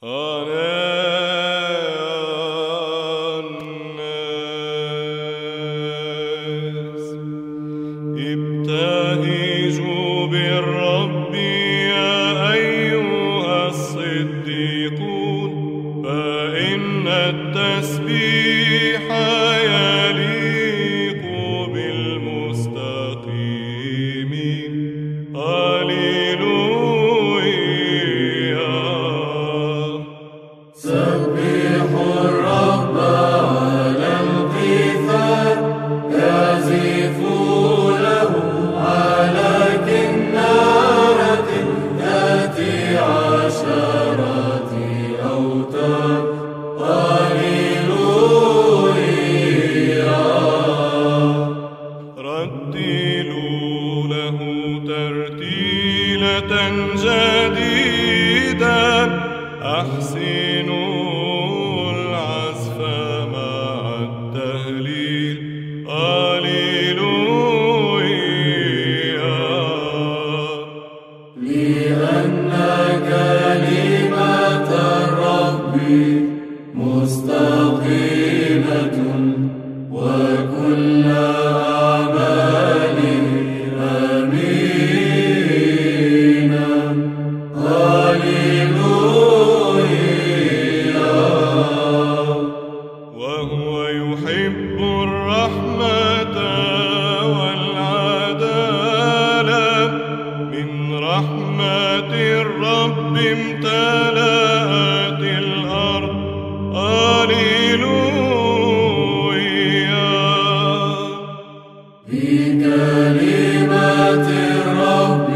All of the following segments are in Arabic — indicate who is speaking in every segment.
Speaker 1: الناس ابتهجوا بالرب يا أيها الصديقون، فإن التسبيح يليق بالمستقيمين. هللويا.
Speaker 2: سبحوا الرب على القيثار، يعزفوا له على كنارة ذات عشرة أوتار. هللويا.
Speaker 1: ردلوا له ترتيلة جديدة، أحسنوا العزف مع التهليل. هللويا.
Speaker 2: لأن كلمة الرب مستقيمة، وكل أعماله أمينة. هللويا.
Speaker 1: وهو يحب الرحمة والعدالة، من رحمة الرب امتلأت الأرض. هللويا.
Speaker 2: بكلمة الرب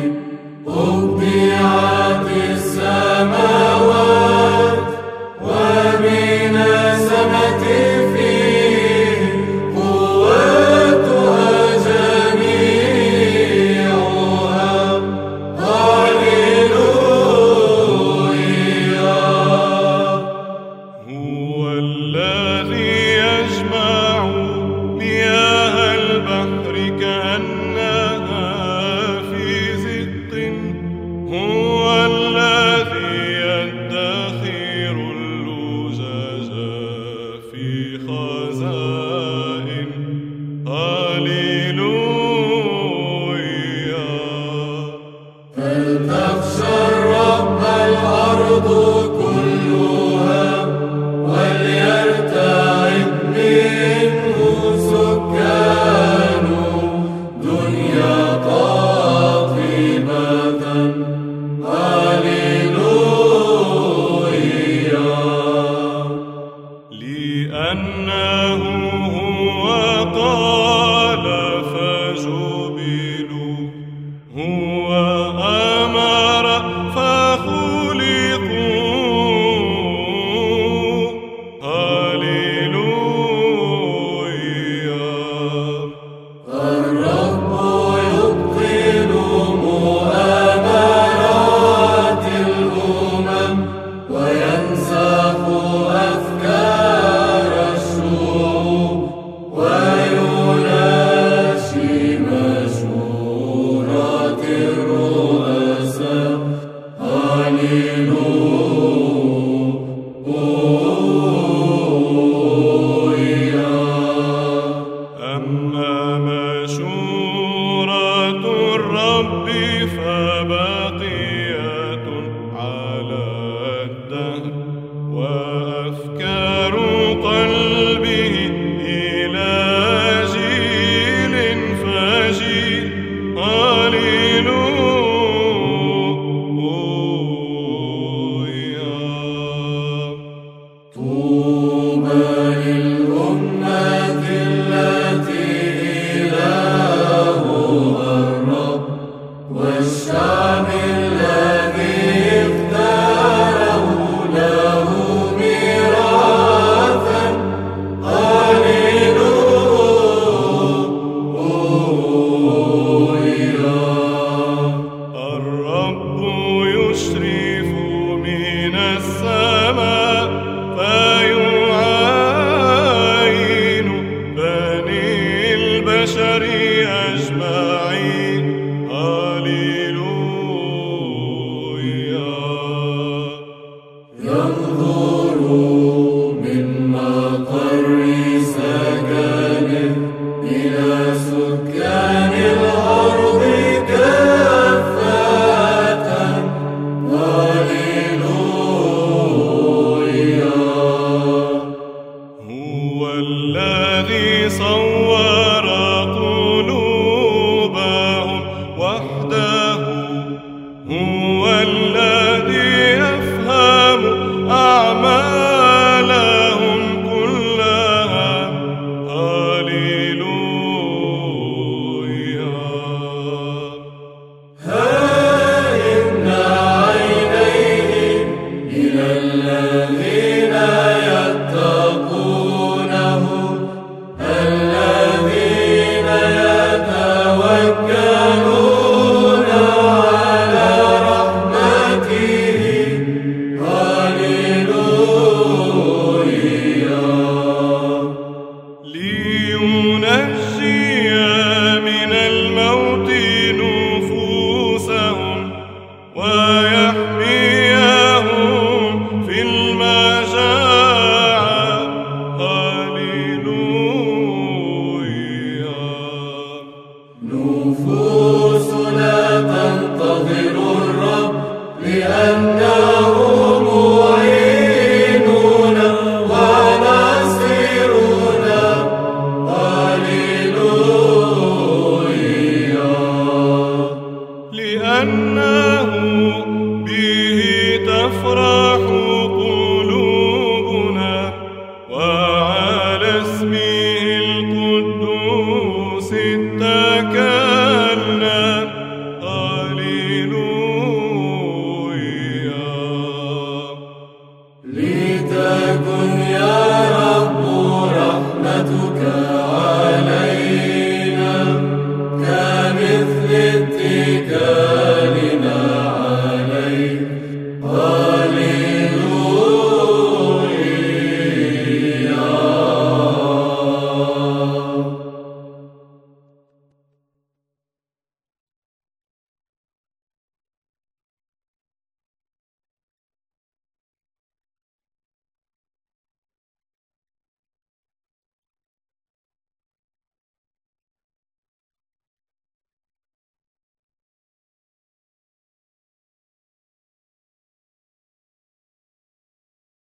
Speaker 2: أبدعت السماوات، وبنسمة فيه قوتها جميعها. هللويا.
Speaker 1: هو الذي يجمع مياه البحر كأنها في زق، هو الذي يدخر اللجاج في خزائن. هللويا.
Speaker 2: فلتخشى الرب الأرض كلها، وليرتعد منه سكان دنيا قاطبة. هللويا.
Speaker 1: لأنه هو قال فجبلوا، هو أمر فخلقوا. هللويا.
Speaker 2: الرب يبطل مؤامرات الأمم، وينسخ أفكار الشعوب، ويناشي مشورات الرؤساء. هللويا.
Speaker 1: أما مشورة الرب فباقية على الدهر، وأفكار قلبه إلى جيل فجيل. هللويا.
Speaker 2: طوبى للأمة التي إلهها الرب، والشعب الذي اختاره له ميراثا. هللويا.
Speaker 1: الرب يشرف من السماء، فيعاين بني البشر أجمعين. هللويا.
Speaker 2: ينظر من مقر سكنه إلى سكان الأرض كافة. هللويا.
Speaker 1: هو الذي صور قلوبهم وحده، هو الذي يفهم أعمالهم كلها. هللويا.
Speaker 2: إن عينيه إلى الذين يتقونه، الذين يتوكلون على رحمته. هللويا.
Speaker 1: لينجي من الموت نفوسهم ويحميهم في المجاعة. هللويا.
Speaker 2: نفوسنا تنتظر الرب لأنه معيننا ونصيرنا. هللويا.
Speaker 1: لأنه به تفرح قلوبنا، وعلى اسمه القدوس اتكلنا. هللويا.
Speaker 2: لتكن